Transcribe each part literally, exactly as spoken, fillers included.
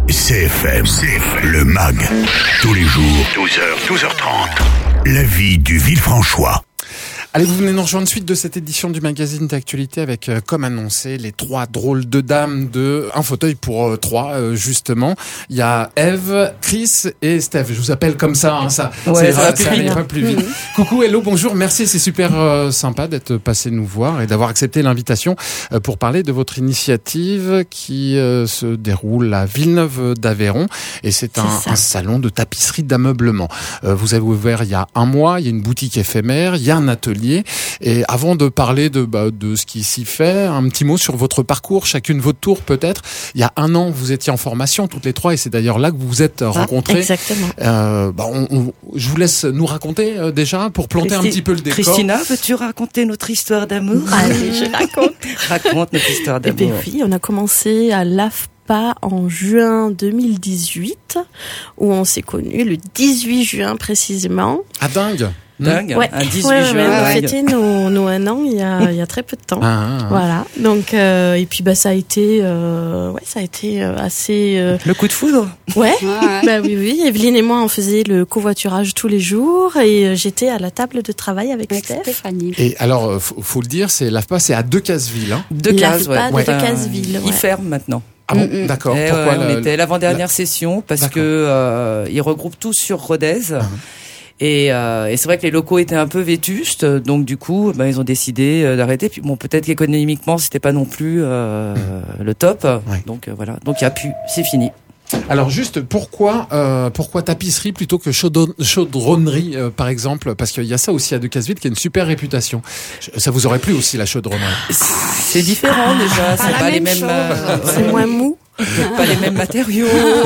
C F M, C F M, le M A G, tous les jours, douze heures, douze heures trente, la vie du Villefranchois. Allez, vous venez nous rejoindre suite de cette édition du magazine d'actualité avec, euh, comme annoncé, les trois drôles de dames de un fauteuil pour euh, trois, euh, justement. Il y a Eve, Chris et Steph. Je vous appelle comme ça, hein, ça, ouais, ça, ça va pas plus vite. Mmh. Coucou, hello, bonjour, merci, c'est super euh, sympa d'être passé nous voir et d'avoir accepté l'invitation euh, pour parler de votre initiative qui euh, se déroule à Villeneuve d'Aveyron et c'est, c'est un, un salon de tapisserie d'ameublement. Euh, vous avez ouvert il y a un mois, il y a une boutique éphémère, il y a un atelier. Et avant de parler de, bah, de ce qui s'y fait, un petit mot sur votre parcours, chacune votre tour peut-être. Il y a un an, vous étiez en formation toutes les trois et c'est d'ailleurs là que vous vous êtes ah, rencontrées. Exactement. Euh, bah, on, on, je vous laisse nous raconter euh, déjà pour planter Christi- un petit peu le décor. Christina, veux-tu raconter notre histoire d'amour? Allez, je raconte. Raconte notre histoire d'amour. Eh bien oui, on a commencé à l'A F P A en juin deux mille dix-huit où on s'est connus le dix-huit juin précisément. Ah dingue! Dingue, ouais. un dix-huit ouais, juin. Ouais, on a fêté nos, nos un an il y a, il y a très peu de temps. Ah, ah, voilà. Donc, euh, et puis, bah, ça a été, euh, ouais, ça a été assez, euh... Le coup de foudre? Ouais. ouais. Bah oui, oui. Evelyne et moi, on faisait le covoiturage tous les jours et j'étais à la table de travail avec, avec Steph. Stéphanie. Et alors, faut, faut le dire, c'est l'A F P A, c'est à Decazeville, hein. Decazes, ouais. ouais. Decazeville, ouais. Il ferme maintenant. Ah bon, mm-hmm. D'accord. Et pourquoi ouais, le, on était l'avant-dernière la... session parce d'accord. que euh, ils regroupent tout sur Rodez. Uh-huh. Et, euh, et c'est vrai que les locaux étaient un peu vétustes, donc du coup, ben, ils ont décidé euh, d'arrêter. Puis bon, peut-être qu'économiquement, c'était pas non plus euh, mmh. le top. Ouais. Donc euh, voilà, donc il y a plus, c'est fini. Alors juste, pourquoi euh, pourquoi tapisserie plutôt que chaudron- chaudronnerie, euh, par exemple? Parce qu'il y a ça aussi à Decazeville qui a une super réputation. Ça vous aurait plu aussi, la chaudronnerie? C'est différent ah, déjà, c'est pas, pas les mêmes... Euh, c'est ouais. moins mou. Pas les mêmes matériaux.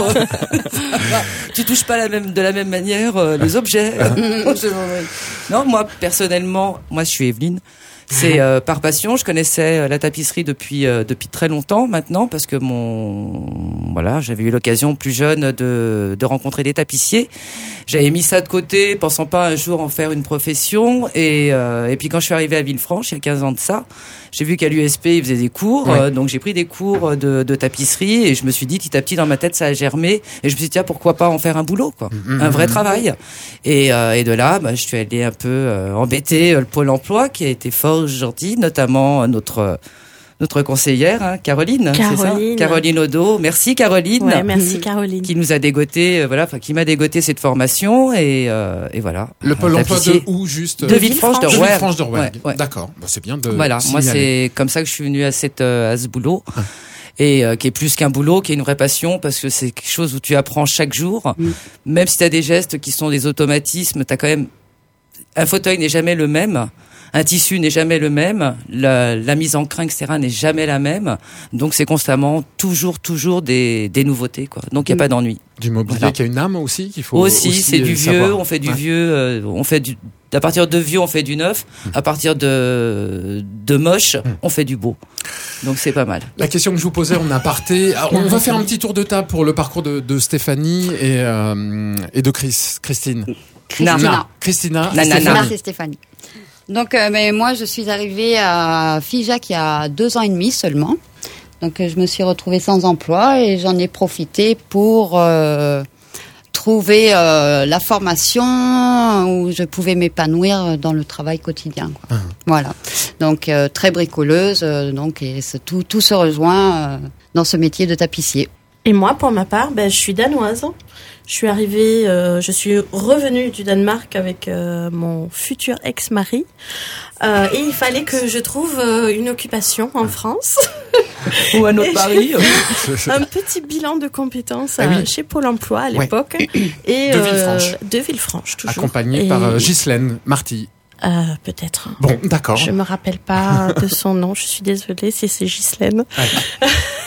Tu touches pas la même, de la même manière euh, les objets. Non, moi personnellement, moi je suis Evelyne. C'est euh, par passion. Je connaissais la tapisserie depuis euh, depuis très longtemps maintenant parce que mon voilà, j'avais eu l'occasion plus jeune de de rencontrer des tapissiers. J'avais mis ça de côté, pensant pas un jour en faire une profession. Et euh, et puis quand je suis arrivée à Villefranche il y a quinze ans de ça, j'ai vu qu'à l'U S P ils faisaient des cours, ouais. euh, donc j'ai pris des cours de de tapisserie et je me suis dit petit à petit dans ma tête ça a germé et je me suis dit tiens pourquoi pas en faire un boulot quoi, mmh, un vrai mmh. travail. Et euh, et de là bah, je suis allée un peu euh, embêter le Pôle Emploi qui a été fort gentil, notamment notre notre conseillère hein, Caroline, Caroline, c'est ça Caroline Odo. Merci Caroline. Ouais, merci Caroline. Qui nous a dégoté, euh, voilà, enfin qui m'a dégoté cette formation et euh, et voilà. Le Pôle Emploi de où juste? De Villefranche de Rouergue. Villefranche de Rouergue. Ouais, ouais. D'accord, bon, c'est bien de. Voilà, signaler. moi c'est comme ça que je suis venue à cette euh, à ce boulot. Ah. Et euh, qui est plus qu'un boulot, qui est une vraie passion parce que c'est quelque chose où tu apprends chaque jour. Mm. Même si tu as des gestes qui sont des automatismes, tu as quand même un fauteuil n'est jamais le même. Un tissu n'est jamais le même, la, la mise en crin, et cetera n'est jamais la même. Donc c'est constamment, toujours, toujours des, des nouveautés, quoi. Donc il n'y a mmh. pas d'ennui. Du mobilier voilà. qui a une âme aussi qu'il faut aussi. aussi c'est du savoir. vieux, on fait du ouais. vieux, euh, on fait du. À partir de vieux, on fait du neuf. Mmh. À partir de de moche, mmh. on fait du beau. Donc c'est pas mal. La question que je vous posais en aparté, alors, on va faire un petit tour de table pour le parcours de, de Stéphanie et euh, et de Chris, Christine. Christina. Na. Christina. Na, na, na. C'est Stéphanie. Donc, euh, mais moi, je suis arrivée à Figeac il y a deux ans et demi seulement. Donc, euh, je me suis retrouvée sans emploi et j'en ai profité pour euh, trouver euh, la formation où je pouvais m'épanouir dans le travail quotidien. Quoi. Mmh. Voilà. Donc, euh, très bricoleuse. Euh, donc, et c'est tout, tout se rejoint euh, dans ce métier de tapissier. Et moi, pour ma part, ben, je suis danoise. Je suis arrivée, euh, je suis revenue du Danemark avec euh, mon futur ex-mari. Euh, et il fallait que je trouve euh, une occupation en France. Ou un autre mari. Un petit bilan de compétences ah oui. euh, chez Pôle Emploi à l'époque. Ouais. Et, de euh, Villefranche. De Villefranche, toujours. Accompagnée et... par euh, Ghislaine Marty. Euh, peut-être. Bon, d'accord. Je me rappelle pas de son nom, je suis désolée si c'est Ghislaine. Ouais.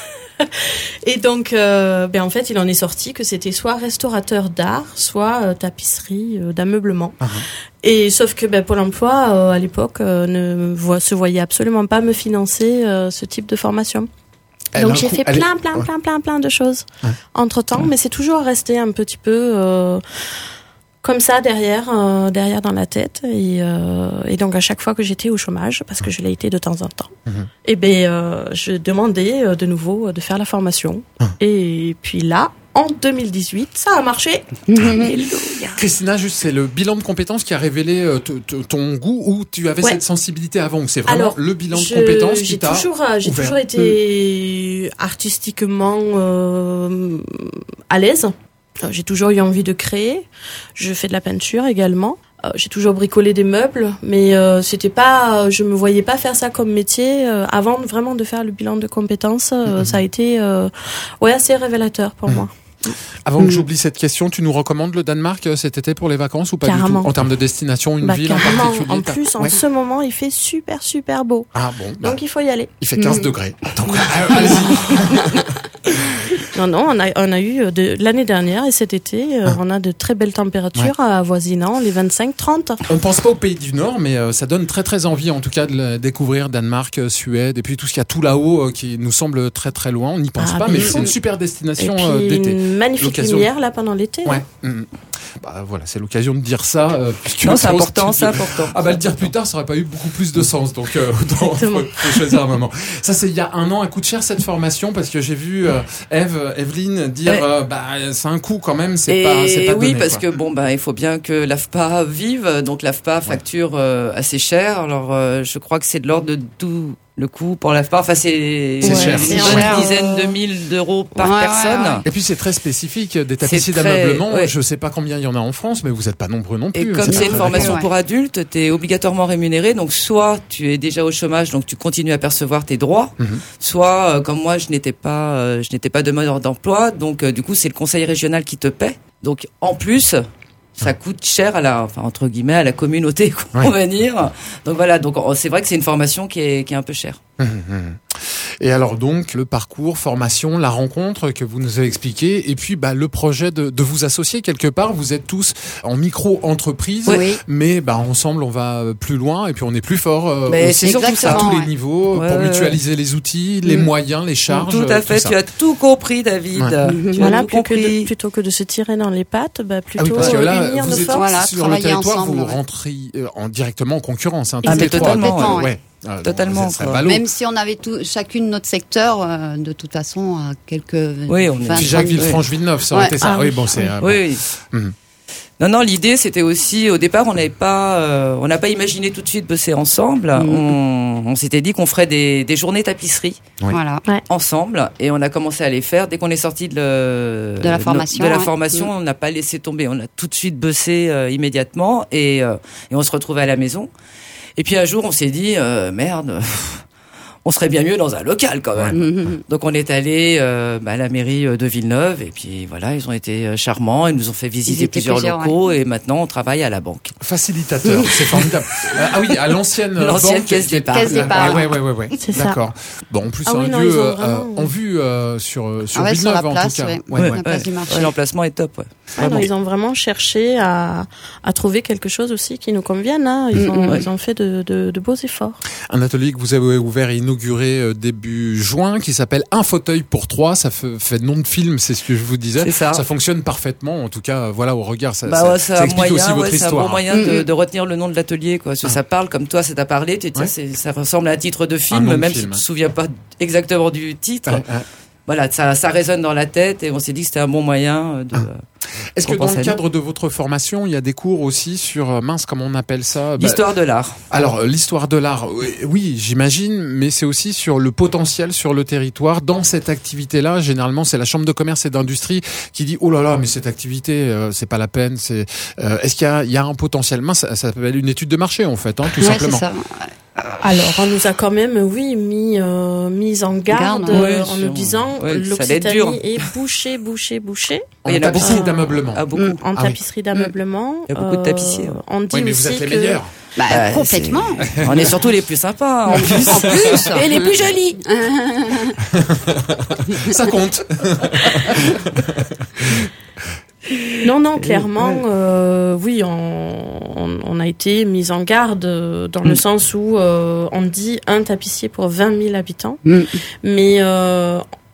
Et donc, euh, ben en fait, il en est sorti que c'était soit restaurateur d'art, soit euh, tapisserie euh, d'ameublement. Uh-huh. Et sauf que ben, Pôle Emploi, euh, à l'époque, euh, ne vo- se voyait absolument pas me financer euh, ce type de formation. Elle donc j'ai coup, fait plein, est... plein, plein, plein, plein de choses ouais. entre-temps, ouais. mais c'est toujours resté un petit peu... Euh, comme ça derrière euh, derrière dans la tête et euh, et donc à chaque fois que j'étais au chômage parce que je l'ai été de temps en temps mmh. et ben euh, je demandais euh, de nouveau de faire la formation mmh. et puis là en deux mille dix-huit. Ça a marché. Christina, juste, c'est le bilan de compétences qui a révélé euh, t- t- ton goût ou tu avais Ouais. cette sensibilité avant ou c'est vraiment Alors, le bilan de je- compétences qui j'ai t'a toujours, euh, J'ai ouvert. toujours été artistiquement euh, à l'aise. Euh, J'ai toujours eu envie de créer. Je fais de la peinture également. Euh, J'ai toujours bricolé des meubles, mais euh, c'était pas, je me voyais pas faire ça comme métier euh, avant vraiment de faire le bilan de compétences. euh, Mhm. Ça a été, euh, ouais, assez révélateur pour Mhm. moi. Avant que Mm. j'oublie cette question, tu nous recommandes le Danemark euh, cet été pour les vacances ou pas Carrément. du tout? En termes de destination, une Bah, ville en carrément. particulier En t'as- plus, en Ouais. ce moment, il fait super super beau. Ah bon, bah, Donc il faut y aller. il fait quinze Mm. degrés. Donc, euh, allez-y. Non, non, on a, on a eu euh, de, l'année dernière et cet été, euh, Ah. on a de très belles températures avoisinant les vingt-cinq trente. On pense pas au pays du Nord, mais euh, ça donne très très envie en tout cas de le découvrir, Danemark, euh, Suède, et puis tout ce qu'il y a tout là-haut euh, qui nous semble très très loin. On n'y pense Ah, pas, mais mais il c'est faut. une super Et destination puis euh, d'été. une magnifique L'occasion- lumière là pendant l'été. hein. Ouais. mm. Bah voilà, c'est l'occasion de dire ça. Euh, puisque Non, c'est dans ce important, type c'est de- important. Ah bah le dire plus tard, ça aurait pas eu beaucoup plus de sens. Donc euh, autant Exactement. faut, faut choisir un moment. Ça c'est il y a un an. Elle coûte cher cette formation parce que j'ai vu euh, Eve, Evelyne dire Ouais. euh, bah c'est un coût quand même. C'est Et pas c'est pas oui, donné, parce quoi. que bon, bah, il faut bien que l'A F P A vive. Donc l'A F P A facture euh, assez cher. Alors, euh, je crois que c'est de l'ordre de tout le coût pour l'A F P A. Enfin, c'est C'est une cher. bonne C'est cher. dizaine de mille d'euros par Ouais, ouais, personne. ouais. Et puis c'est très spécifique des tapissiers très- d'ameublement. ouais. Je sais pas combien il y en a en France, mais vous êtes pas nombreux non plus. Et comme C'est c'est pas une très formation ouais. pour adultes, tu es obligatoirement rémunéré. Donc, soit tu es déjà au chômage, donc tu continues à percevoir tes droits. Mhm. Soit, euh, comme moi, je n'étais pas, euh, je n'étais pas demandeur d'emploi. Donc, euh, du coup, c'est le conseil régional qui te paie. Donc, en plus, ça coûte cher à la, enfin, entre guillemets, à la communauté, quoi, Ouais. on va dire. Donc voilà. Donc, on- c'est vrai que c'est une formation qui est, qui est un peu chère. Hum, hum. Et alors donc le parcours, formation, la rencontre que vous nous avez expliqué, et puis bah le projet de, de vous associer quelque part. Vous êtes tous en micro-entreprise, Oui. mais bah ensemble on va plus loin et puis on est plus fort euh, Mais aussi c'est surtout à ça. tous les ouais. niveaux Ouais, pour ouais, mutualiser les outils, les Mm. moyens, les charges. Tout à euh, fait. ça. Tu as tout compris, David. Ouais. Tu Voilà, as tout plus que compris. de, plutôt que de se tirer dans les pattes, bah, Ah oui, plutôt parce que là, euh, unir vous nos êtes forces. Voilà, sur le travailler territoire, ensemble, vous ouais. rentrez euh, en, directement en concurrence. Hein, Ah, toutes mais les trois. totalement, Donc, euh, ouais. ouais. Ah, donc, Totalement, ce serait quoi. ballot. Même si on avait tout, chacune notre secteur, euh, de toute façon, à quelques. Oui, on est- vingt, Puis Jacques trente Villefranche-Villeneuve, ça aurait Ouais. été ça. Ah oui, oui. bon, c'est. euh, bon. Oui, oui. Mhm. Non, non, l'idée c'était aussi, au départ, on n'avait pas, euh, on n'a pas imaginé tout de suite bosser ensemble. Mhm. On, on s'était dit qu'on ferait des, des journées tapisserie Oui. Voilà. ensemble, et on a commencé à les faire dès qu'on est sorti de, le, De la formation, De la ouais. formation, Mhm. on n'a pas laissé tomber. On a tout de suite bossé euh, immédiatement, et, euh, et on se retrouvait à la maison. Et puis un jour, on s'est dit, euh, merde. On serait bien mieux dans un local quand même. Mhm. Donc on est allé euh, bah, à la mairie de Villeneuve et puis voilà, ils ont été euh, charmants, ils nous ont fait visiter étaient plusieurs, plusieurs, locaux et maintenant on travaille à la banque. Facilitateur, c'est formidable. Euh, ah oui, à l'ancienne euh, L'ancienne banque caisse qui est- d'épargne. Caisse d'épargne. Ah ouais, ouais, ouais, ouais. C'est ça. D'accord. Bon, en plus, Ah c'est oui, un non, lieu ils ont euh, vraiment- en vue euh, sur sur Ah ouais, sur Villeneuve la en place, tout cas. ouais. Ouais, Ouais, ouais. la place du marché. Ouais, l'emplacement est top. Ouais. Ah non, Vraiment. ils ont vraiment cherché à, à trouver quelque chose aussi qui nous convienne. Hein. Ils, ont, Ouais. ils ont fait de, de, de beaux efforts. Un atelier que vous avez ouvert et inauguré euh, début juin, qui s'appelle Un fauteuil pour trois. Ça fait, fait nom de film, c'est ce que je vous disais. C'est ça. fonctionne parfaitement. En tout cas, voilà, au regard, ça, Bah ça, ouais, c'est ça un explique moyen, aussi votre ouais, c'est un histoire. bon moyen de, Mhm. de retenir le nom de l'atelier, quoi. Parce que Ah. ça parle comme toi, ça t'a parlé. Tu dis, Ouais. c'est, ça ressemble à un titre de Un film, nom de même film, si tu ouais. te souviens pas exactement du titre. Ouais, ouais. Voilà, ça, ça résonne dans la tête et on s'est dit que c'était un bon moyen de. Est-ce que On dans pense le à cadre de votre formation, il y a des cours aussi sur, euh, mince, comment on appelle ça Bah, L'histoire de l'art. Alors, euh, l'histoire de l'art, oui, oui, j'imagine, mais c'est aussi sur le potentiel sur le territoire. Dans cette activité-là, généralement, c'est la Chambre de commerce et d'industrie qui dit « Oh là là, mais cette activité, euh, c'est pas la peine. » C'est euh, Est-ce qu'il y a, il y a un potentiel Mince, ça, ça s'appelle une étude de marché, en fait, hein, tout Ouais, simplement. c'est ça. Alors, on nous a quand même, oui, mis, euh, mis en garde Garde, euh, ouais, en sur- nous disant ouais, ça allait être dur. l'Occitanie est bouchée, bouchée, bouchée. En Il y en a tapisserie beaucoup. d'ameublement. Ah, beaucoup. Mm. En Ah oui. tapisserie d'ameublement. Il y a beaucoup de euh, tapissiers, ouais. On dit Oui, mais aussi vous êtes les que... meilleurs. Bah, Bah, complètement. On est surtout les plus sympas, en plus. En plus. Et les plus jolies. Ça compte. Non, non, clairement, euh, oui, on, on, on a été mis en garde euh, dans le Mm. sens où euh, on dit un tapissier pour vingt mille habitants, Mm. mais euh,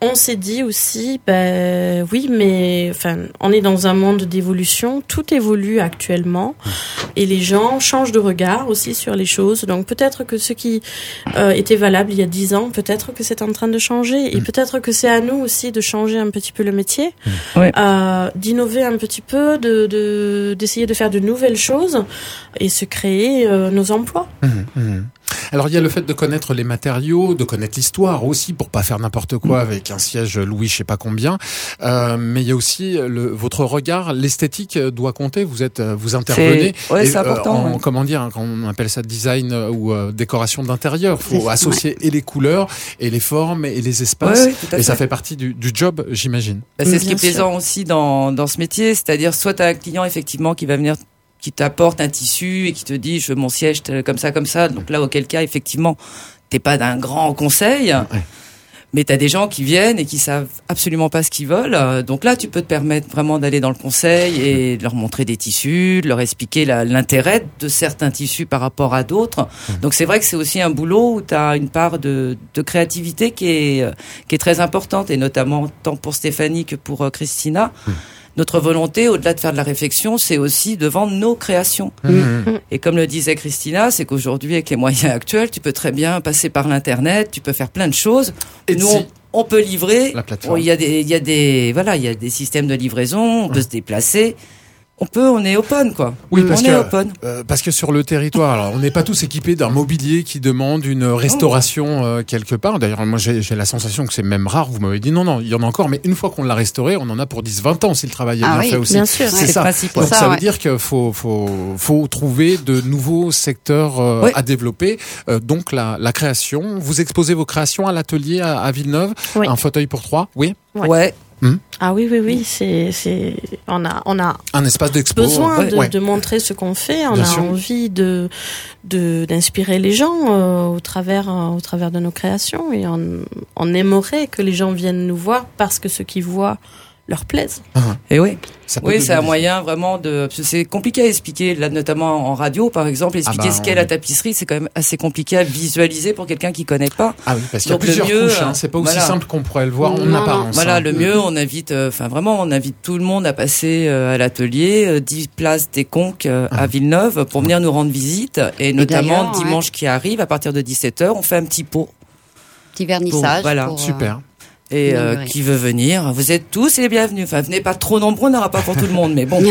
on s'est dit aussi, ben oui, mais enfin, on est dans un monde d'évolution, tout évolue actuellement, et les gens changent de regard aussi sur les choses. Donc peut-être que ce qui euh, était valable il y a dix ans, peut-être que c'est en train de changer, et mmh. peut-être que c'est à nous aussi de changer un petit peu le métier, mmh. ouais. euh, d'innover un petit peu, de, de d'essayer de faire de nouvelles choses et se créer euh, nos emplois. Mmh. Mmh. Alors il y a le fait de connaître les matériaux, de connaître l'histoire aussi pour pas faire n'importe quoi mmh. avec un siège Louis je sais pas combien. Euh, mais il y a aussi le, votre regard, l'esthétique doit compter. Vous êtes, vous intervenez. C'est, ouais, et, c'est important. Euh, en, ouais. Comment dire, quand on appelle ça design ou euh, décoration d'intérieur, faut c'est, associer ouais. et les couleurs et les formes et les espaces. Ouais, ouais, et ça fait partie du, du job, j'imagine. Bah, c'est mmh, ce qui est plaisant sûr. aussi dans dans ce métier, c'est-à-dire soit t'as un client effectivement qui va venir, qui t'apporte un tissu et qui te dit je veux mon siège comme ça comme ça, donc là auquel cas effectivement t'es pas d'un grand conseil, ouais. mais t'as des gens qui viennent et qui savent absolument pas ce qu'ils veulent, donc là tu peux te permettre vraiment d'aller dans le conseil et de leur montrer des tissus, de leur expliquer la, l'intérêt de certains tissus par rapport à d'autres. Donc c'est vrai que c'est aussi un boulot où t'as une part de, de créativité qui est qui est très importante, et notamment tant pour Stéphanie que pour Christina. Notre volonté, au-delà de faire de la réflexion, c'est aussi de vendre nos créations. Mmh. Et comme le disait Christina, c'est qu'aujourd'hui, avec les moyens actuels, tu peux très bien passer par l'Internet, tu peux faire plein de choses. Et nous, on, on peut livrer. La plateforme. Il y a des, il y a des, voilà, il y a des systèmes de livraison, on mmh. peut se déplacer. On peut, on est open, quoi. Oui, parce on que, est open. Euh, parce que sur le territoire, alors, on n'est pas tous équipés d'un mobilier qui demande une restauration euh, quelque part. D'ailleurs, moi, j'ai, j'ai la sensation que c'est même rare. Vous m'avez dit non, non, il y en a encore, mais une fois qu'on l'a restauré, on en a pour dix, vingt ans si le travail est ah bien oui, fait aussi. Bien sûr, c'est ouais, ça. Principe, Donc, ça, ça ouais. veut dire qu'il faut, faut, faut trouver de nouveaux secteurs euh, oui. à développer. Euh, donc, la, la création. Vous exposez vos créations à l'atelier à, à Villeneuve. Oui. Un fauteuil pour trois. Oui. Ouais. ouais. Mmh. Ah oui, oui, oui, c'est, c'est, on a, on a un espace d'expo. besoin ouais. de, Ouais. de montrer ce qu'on fait. On Bien a sûr. envie de, de, d'inspirer les gens euh, au travers, euh, au travers de nos créations, et on, on aimerait que les gens viennent nous voir parce que ce qu'ils voient leur plaise. Ah. Et oui. Ça oui, c'est un moyen vraiment de. Parce que c'est compliqué à expliquer, là, notamment en radio, par exemple, expliquer ah bah, ce qu'est oui. la tapisserie, c'est quand même assez compliqué à visualiser pour quelqu'un qui connaît pas. Ah oui, parce qu'il y a Donc, plusieurs mieux, couches. Hein. C'est pas aussi voilà. simple qu'on pourrait le voir en non, apparence. Voilà, hein. le mieux, on invite, enfin euh, vraiment, on invite tout le monde à passer euh, à l'atelier, euh, dix places des Conques euh, ah. à Villeneuve pour venir nous rendre visite, et notamment et dimanche ouais. qui arrive à partir de dix-sept heures, on fait un petit pot. Petit vernissage. Pour, voilà, pour, super. Euh... Et euh, qui veut venir, vous êtes tous les bienvenus. Enfin, venez pas trop nombreux, on n'aura pas pour tout le monde, mais bon.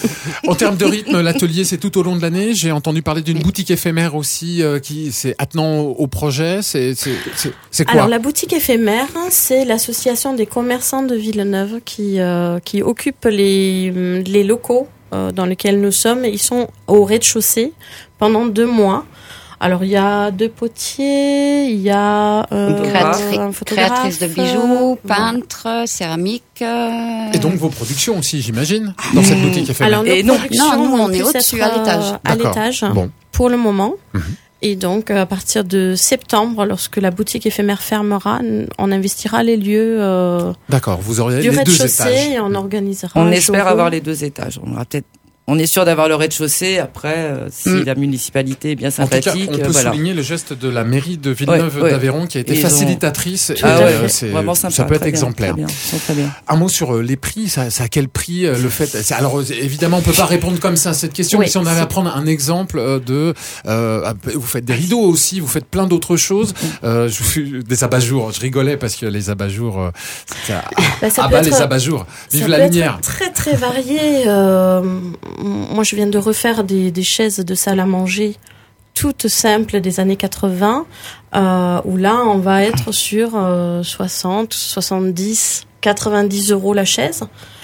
En termes de rythme, l'atelier, c'est tout au long de l'année. J'ai entendu parler d'une boutique éphémère aussi, euh, qui c'est attenant au projet. C'est, c'est, c'est, c'est quoi ? Alors, la boutique éphémère, c'est l'association des commerçants de Villeneuve qui euh, qui occupe les les locaux euh, dans lesquels nous sommes. Ils sont au rez-de-chaussée pendant deux mois. Alors, il y a deux potiers, il y a euh, Créatri- un photographe. Créatrice de bijoux, peintre, céramique. Euh... Et donc, vos productions aussi, j'imagine, dans mmh. cette boutique éphémère. Alors, nos Et non, productions non, nous, vont on est au-dessus, à l'étage. À l'étage, bon. pour le moment. Mmh. Et donc, à partir de septembre, lorsque la boutique éphémère fermera, on investira les lieux euh, D'accord, vous aurez du les deux rez-de-chaussée étages. Et on organisera. On un espère showroom. avoir les deux étages. On aura peut-être. On est sûr d'avoir le rez-de-chaussée. Après, euh, si mm. la municipalité est bien sympathique, en tout cas, on peut euh, voilà. souligner le geste de la mairie de Villeneuve ouais, d'Aveyron qui a été Ils facilitatrice. Ont... Et ah euh, ouais, c'est vraiment sympa, ça peut être très exemplaire. Bien, très bien, très bien. Un mot sur euh, les prix. Ça, ça à quel prix euh, le fait c'est, Alors évidemment, on peut pas répondre comme ça à cette question. Oui, mais si on avait c'est... à prendre un exemple euh, de, euh, vous faites des rideaux aussi, vous faites plein d'autres choses. Euh, je fais des abat-jours. Je rigolais parce que les abat-jours, euh, ça, bah, ça ah bah être, les abat-jours. Vive ça la peut lumière. Être très très varié. Euh, moi, je viens de refaire des, des chaises de salle à manger toutes simples des années quatre-vingts, euh, où là on va être sur euh, soixante, soixante-dix, quatre-vingt-dix euros la chaise.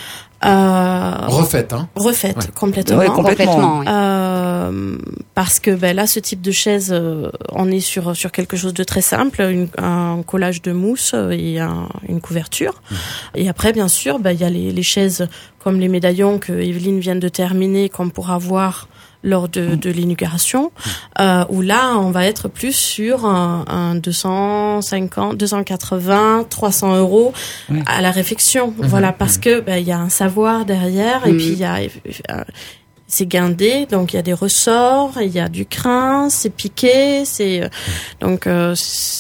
Euh, refaite, hein. Refaite, ouais. complètement. Ouais, complètement. Oui. Euh, parce que ben là, ce type de chaise, euh, on est sur sur quelque chose de très simple, une, un collage de mousse et un, une couverture. Mmh. Et après, bien sûr, ben il y a les, les chaises comme les médaillons que Evelyne vient de terminer, qu'on pourra voir lors de, de l'inauguration, euh, où là, on va être plus sur un, un deux cent cinquante, deux cent quatre-vingts, trois cents euros oui. à la réfection. Mmh. Voilà, parce mmh. que ben il y a un savoir derrière, mmh. et puis il y a euh, c'est guindé, donc il y a des ressorts, il y a du crin, c'est piqué, c'est donc euh,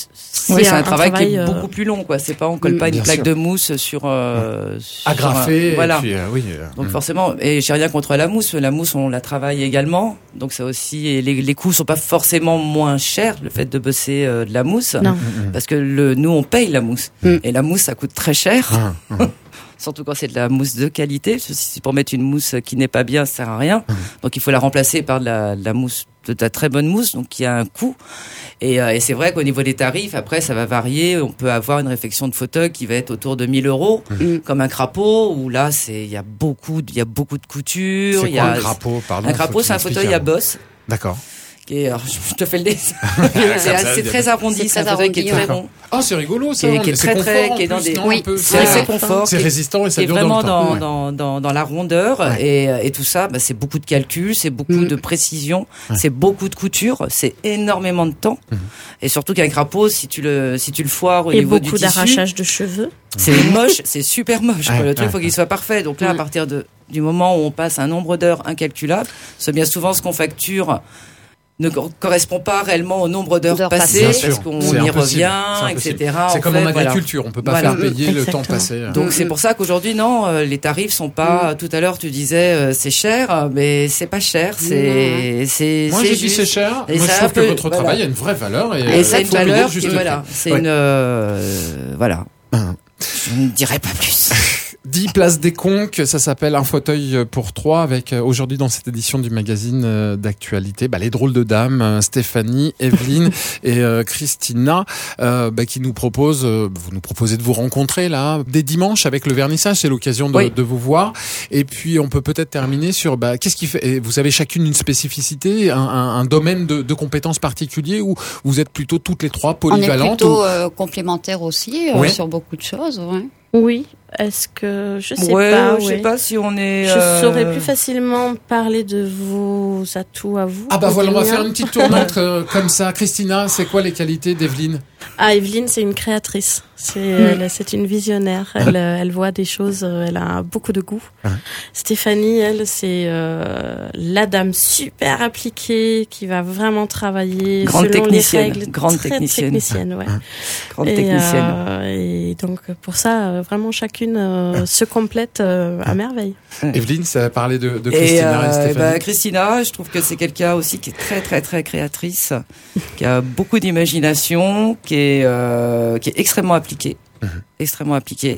Oui, c'est un, un travail, travail qui est euh... beaucoup plus long, quoi. C'est pas, on colle pas une Bien plaque sûr. de mousse sur, euh, sur agrafé. un, voilà. Et puis, euh, oui. euh, Donc mm. forcément, et j'ai rien contre la mousse. La mousse, on la travaille également. Donc ça aussi, et les, les coûts sont pas forcément moins chers, le fait de bosser euh, de la mousse. Non. Parce que le, nous, on paye la mousse. Mm. Et la mousse, ça coûte très cher. Mm. Mm. Surtout quand c'est de la mousse de qualité. Si pour mettre une mousse qui n'est pas bien, ça sert à rien. Donc il faut la remplacer par de la, de la mousse, de la très bonne mousse, donc qui a un coût. Et, euh, et c'est vrai qu'au niveau des tarifs, après, ça va varier. On peut avoir une réfection de fauteuil qui va être autour de mille euros, Mm. comme un crapaud, où là, c'est, il y a beaucoup, il y a beaucoup de couture. C'est il y quoi a un crapaud, pardon? un crapaud, c'est un fauteuil à bosse. D'accord. Qui est, alors, je te fais le dessin. c'est, c'est très arrondi, C'est c'est un très fauteuil qui est arrondi, très ouais. rond. Ah, c'est rigolo, ça. Qui est- qui est mais c'est très, très- confort, en qui est dans plus, des- non, Oui, un peu, C'est Ouais. assez confort. C'est qui est- résistant et ça qui est dure dans vraiment le temps. dans, Ouais. dans, dans, dans la rondeur Ouais. et, et tout ça, bah, c'est beaucoup de calcul, c'est beaucoup Mm. de précision, Ouais. c'est beaucoup de couture, c'est énormément de temps. Mhm. Et surtout qu'un crapaud, si tu le, si tu le foires au Et niveau du beaucoup tissu, d'arrachage de cheveux. c'est moche, c'est super moche. quoi. Ouais, Le truc, ouais, faut qu'il soit parfait. Donc là, à Ouais. partir de, du moment où on passe un nombre d'heures incalculable, c'est bien souvent ce qu'on facture ne co- correspond pas réellement au nombre d'heures D'heures passées, Bien parce sûr. qu'on C'est y impossible. revient, C'est impossible. et cetera. C'est En comme fait, en voilà. agriculture, on peut pas Voilà. faire payer le Exactement. temps passé. Donc Mm, c'est mm. pour ça qu'aujourd'hui non, euh, les tarifs sont pas. Tout à l'heure tu disais euh, c'est cher, euh, mais c'est pas cher, c'est c'est. Moi, c'est j'ai dit juste. c'est cher. Et Moi, je ça trouve que peut- votre voilà. travail a une vraie valeur. Et, Et euh, c'est il une faut payer valeur juste qui prix. voilà, c'est Ouais. une euh, voilà. Hum. Je ne dirai pas plus. dix Place des Conques, ça s'appelle Un fauteuil pour trois, avec euh, aujourd'hui dans cette édition du magazine euh, d'actualité, bah, les drôles de dames, euh, Stéphanie, Evelyne et euh, Christina, euh, bah, qui nous proposent, euh, vous nous proposez de vous rencontrer là, dès dimanche avec le vernissage, c'est l'occasion de, Oui. de vous voir. Et puis on peut peut-être terminer sur, bah, qu'est-ce qui fait, et vous avez chacune une spécificité, un, un, un domaine de, de compétences particulier, ou vous êtes plutôt toutes les trois On est polyvalentes plutôt ou- euh, complémentaires aussi euh, Ouais. sur beaucoup de choses. Ouais. Oui. Est-ce que je sais ouais, pas. je ouais. sais pas si on est. Je euh, saurais plus facilement parler de vos atouts à vous. Ah bah que voilà, on des va faire miens. une petite tournante euh, comme ça. Christina, c'est quoi les qualités d'Evelyne? Ah, Evelyne, c'est une créatrice. C'est, elle, c'est une visionnaire. Elle, euh, elle voit des choses. euh, Elle a beaucoup de goût. Ouais. Stéphanie, elle, c'est euh, la dame super appliquée qui va vraiment travailler Grande selon technicienne, les règles. grande très technicienne. technicienne, ouais. grande Et, technicienne. euh, et donc pour ça, euh, vraiment chacune euh, se complète euh, à merveille. Evelyne, ça a parlé de, de Et, Christina et, euh, Stéphanie. bah, Christina, je trouve que c'est quelqu'un aussi qui est très très très créatrice, qui a beaucoup d'imagination, qui est euh, qui est extrêmement appliquée, Mhm. extrêmement appliquée.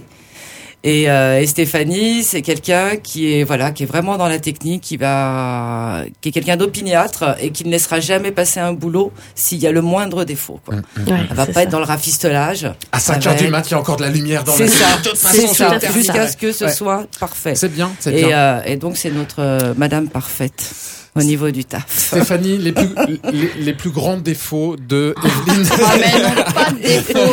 Et, euh, et Stéphanie, c'est quelqu'un qui est voilà, qui est vraiment dans la technique, qui va, qui est quelqu'un d'opiniâtre et qui ne laissera jamais passer un boulot s'il y a le moindre défaut. Quoi. Hum, hum. Ouais, Elle va c'est pas ça. être dans le rafistolage. À cinq Ça heures va du être- mat, il y a encore de la lumière dans C'est la ça, De toute c'est façon, ça, terminé. jusqu'à ce que ce Ouais. soit parfait. C'est bien, c'est Et, bien. euh, et donc c'est notre euh, Madame parfaite au niveau du taf. Stéphanie, les plus, les, les plus grands défauts de Evelyne. Ah mais non, pas de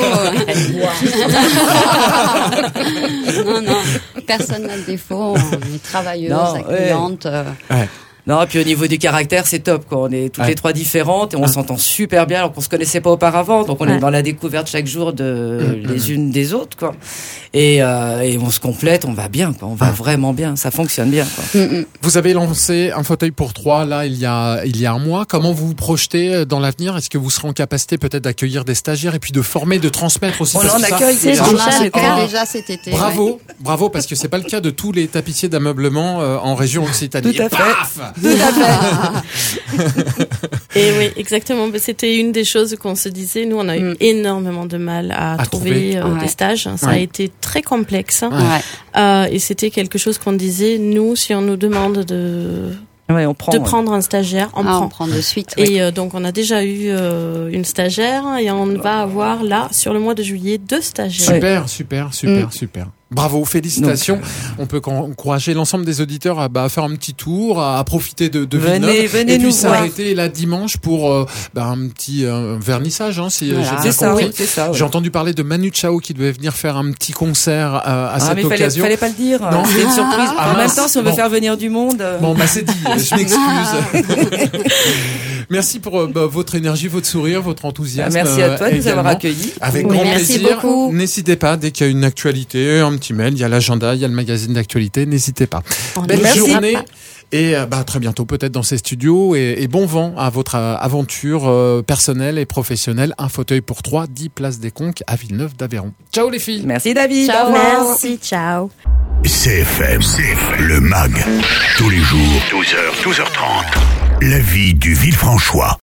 défaut. non, non, personne n'a de défaut. On est travailleuse, Non, accueillante. euh, Ouais. Non, puis au niveau du caractère, c'est top, quoi. On est toutes Ouais. les trois différentes et on Ah. s'entend super bien alors qu'on se connaissait pas auparavant. Donc on Ouais. est dans la découverte chaque jour de Mm, les mm. unes des autres, quoi. Et, euh, et on se complète, on va bien, quoi. On va Ah. vraiment bien. Ça fonctionne bien, quoi. mm, mm. Vous avez lancé Un fauteuil pour trois, là, il y a, il y a un mois. Comment vous vous projetez dans l'avenir? Est-ce que vous serez en capacité peut-être d'accueillir des stagiaires et puis de former, de transmettre aussi? On Parce en que ça- accueille c'est déjà. On déjà en le a cas. fait déjà cet été. ouais. Bravo, bravo, parce que c'est pas le cas de tous les tapissiers d'ameublement euh, en région Occitanie. Tout à Et fait. paf Tout à fait. Et oui, exactement. Mais c'était une des choses qu'on se disait. Nous, on a eu Mm. énormément de mal à, À trouver, trouver. euh, Ouais. des stages. Ça Ouais. a été très complexe. Ouais. Ouais. Euh, et c'était quelque chose qu'on disait, nous, si on nous demande de, Ouais, on prend. de ouais. prendre un stagiaire, on Ah, prend. on prend de suite. Et euh, donc, on a déjà eu euh, une stagiaire et on va avoir là, sur le mois de juillet, deux stagiaires. Super, super, super, Mm. super. Bravo, félicitations. On peut qu'en- encourager l'ensemble des auditeurs à, bah, à faire un petit tour, à, à profiter de, de Venez, Villeneuve, venez et puis nous s'arrêter là dimanche pour euh, bah, un petit euh, vernissage, hein, si euh, Voilà. j'ai bien C'est ça, compris. oui, c'est ça. ouais. J'ai entendu parler de Manu Chao qui devait venir faire un petit concert euh, à Ah, cette mais fallait, occasion. fallait pas le dire. Non. C'était une surprise. Ah, en même mince. temps, si on veut Bon. faire venir du monde. euh, Bon, bah c'est dit, je m'excuse. Merci pour euh, bah, votre énergie, votre sourire, votre enthousiasme. merci à toi de euh, nous avoir également. accueillis. Avec Oui, grand merci plaisir. beaucoup. N'hésitez pas, dès qu'il y a une actualité, un petit mail, il y a l'agenda, il y a le magazine d'actualité, n'hésitez pas. On Belle est- journée Et euh, bah, très bientôt peut-être dans ces studios. Et, et bon vent à votre euh, aventure euh, personnelle et professionnelle. Un fauteuil pour trois, dix places des Conques à Villeneuve d'Aveyron. Ciao les filles. Merci David. Ciao, Au revoir. merci, ciao. C F M, C F M, le MAG. Tous les jours, douze heures, douze heures trente. La vie du Villefranchois.